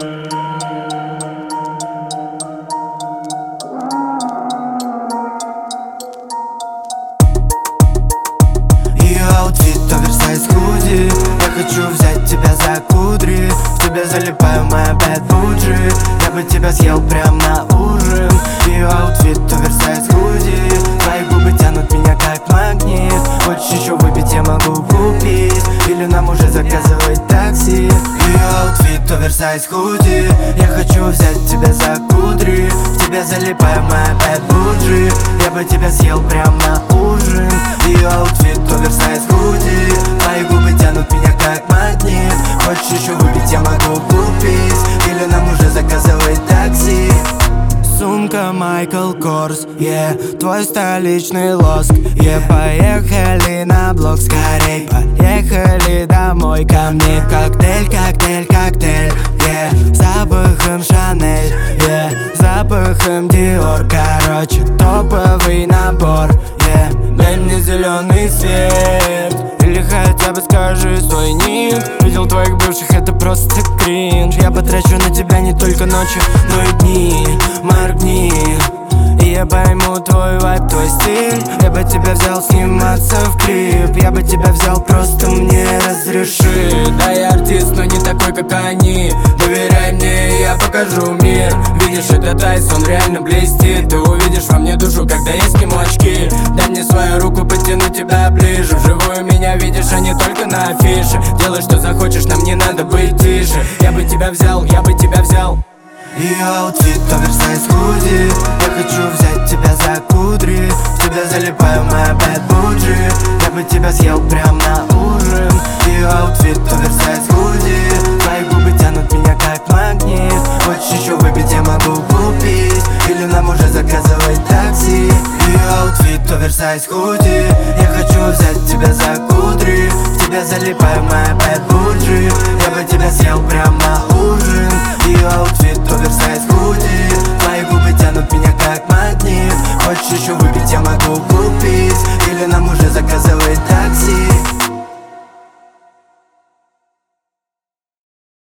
Ее аутфит оверсайз худи. Я хочу взять тебя за кудри. В тебя залипаю, моя bad bougie. Я бы тебя съел прям на ужин. Ее аутфит оверсайз худи. Твои губы тянут меня как магнит. Хочешь еще выпить, я могу купить. Или нам уже заказывать такси. Ее аутфит оверсайз худи. Я хочу взять тебя за кудри. В тебя залипаю, моя bad bougie. Я бы тебя съел прям на ужин. Ее аутфит оверсайз худи. Твои губы тянут меня как магнит. Хочешь еще выпить, я могу купить. Или нам уже заказывать такси. Сумка Майкл Корс, твой столичный лоск, поехали на блок скорей, поехали домой ко мне. Коктейль, коктейль, коктейль, запахом Шанель, запахом Диор. Короче, топовый набор, дай мне зеленый свет. Или хотя бы скажи свой ник. Видел твоих бывших, это просто кринж. Я потрачу на тебя не только ночи, но и дни. Моргни, и я пойму твой вайб, твой стиль. Я бы тебя взял сниматься в клип. Я бы тебя взял, просто мне разреши. Да, я артист, но не такой, как они. Доверяй мне, я покажу мир. Видишь, этот айс, он реально блестит. Ты увидишь во мне душу, когда я сниму очки. Дай мне свою руку, потяну тебя ближе. Вживую меня видишь, а не только на афише. Делай, что захочешь, нам не надо быть тише. Я бы тебя взял, я бы тебя взял. Ее аутфит оверсайз худи. Я хочу взять тебя за кудри. В тебя залипаю, моя bad bougie. Я бы тебя съел прям на ужин. Ее аутфит оверсайз худи. Твои губы тянут меня как магнит. Хочешь еще выпить, я могу купить. Или нам уже заказывать такси. Ее аутфит оверсайз худи. Я хочу взять тебя за кудри. В тебя залипаю, моя bad bougie. Я бы тебя съел прям на ужин. Ее аутфит оверсайз худи. Твои губы тянут меня как магнит. Хочешь еще выпить, я могу купить. Или нам уже заказывать такси.